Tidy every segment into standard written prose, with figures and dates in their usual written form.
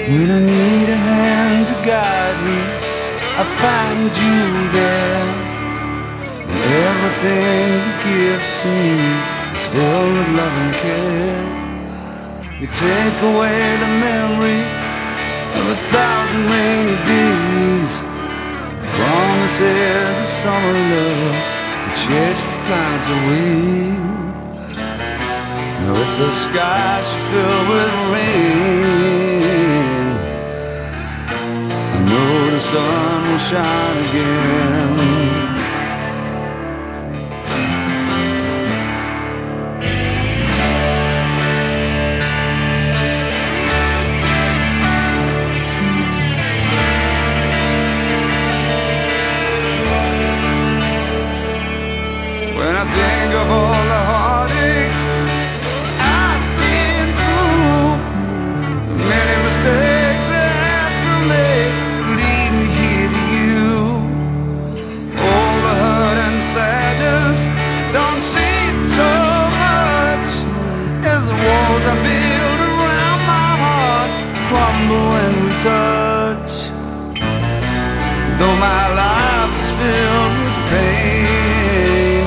When I need a hand to guide me, I find you there. And everything you give to me is filled with love and care. You take away the memory of 1,000 rainy days, promises of summer love to chase the clouds away. Now if the sky should fill with rain, I know the sun will shine again. When I think of all the heartache I've been through, the many mistakes I had to make to lead me here to you, all the hurt and sadness don't seem so much as the walls I build around my heart crumble when we touch. Though my life is filled with pain,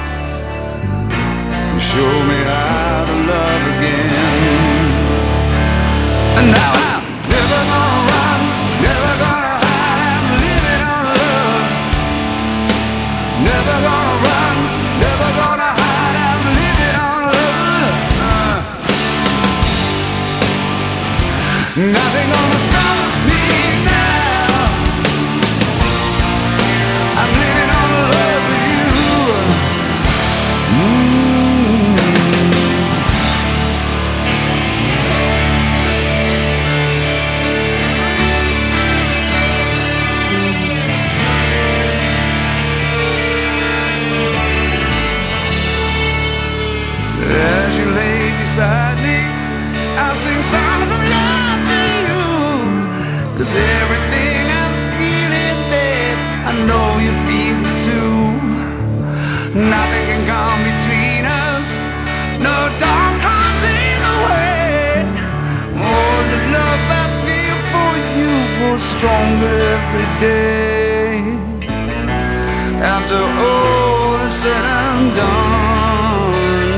show me how to love again. And now I'm never gonna run, never gonna hide, I'm living on love. Never gonna run, never gonna hide, I'm living on love. Nothing gonna stop me now. I'm living on love with you. As you lay beside me, I'll sing songs of love to you. 'Cause everything I'm feeling, babe, I know you feel it too. Nothing can come between us, no dawn comes either way. Oh, the love I feel for you grows stronger every day. After all is said and done,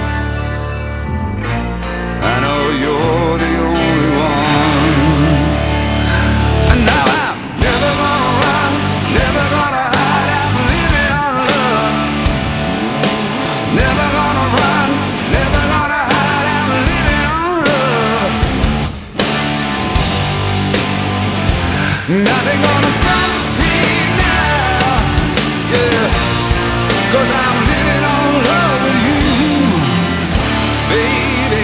I know you're the only one. And now I'm never gonna run, never gonna hide, I'm living on love. Never gonna run, never gonna hide, I'm living on love. Nothing gonna stop me now, yeah, 'cause I'm living on love with you, baby.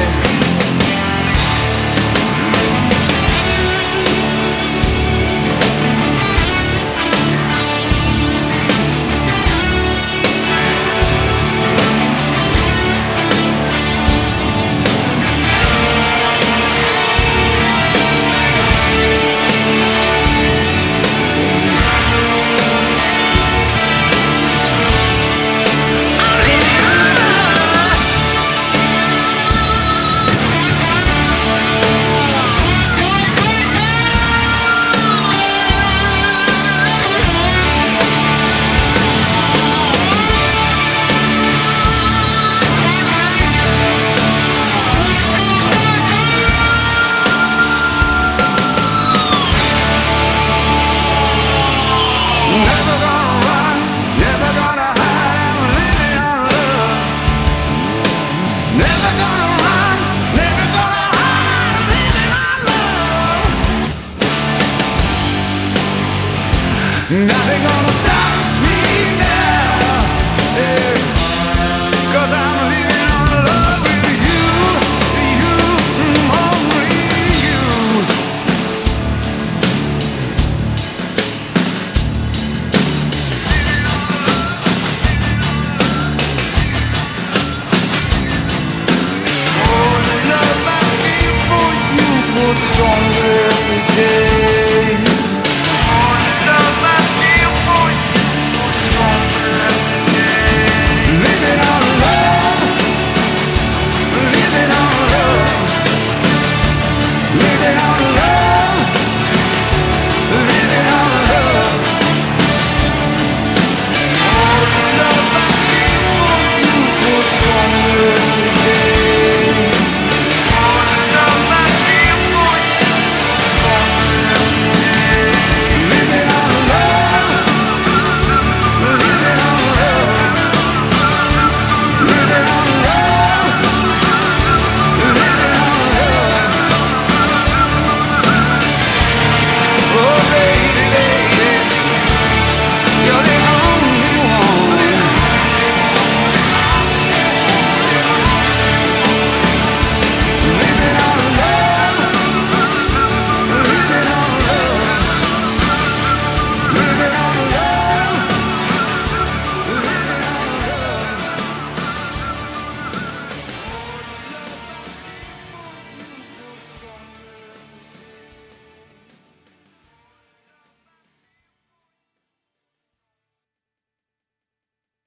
Nothing gonna stop me now, yeah, 'cause I'm living on love with you, only you. Oh, the love I feel for you was strong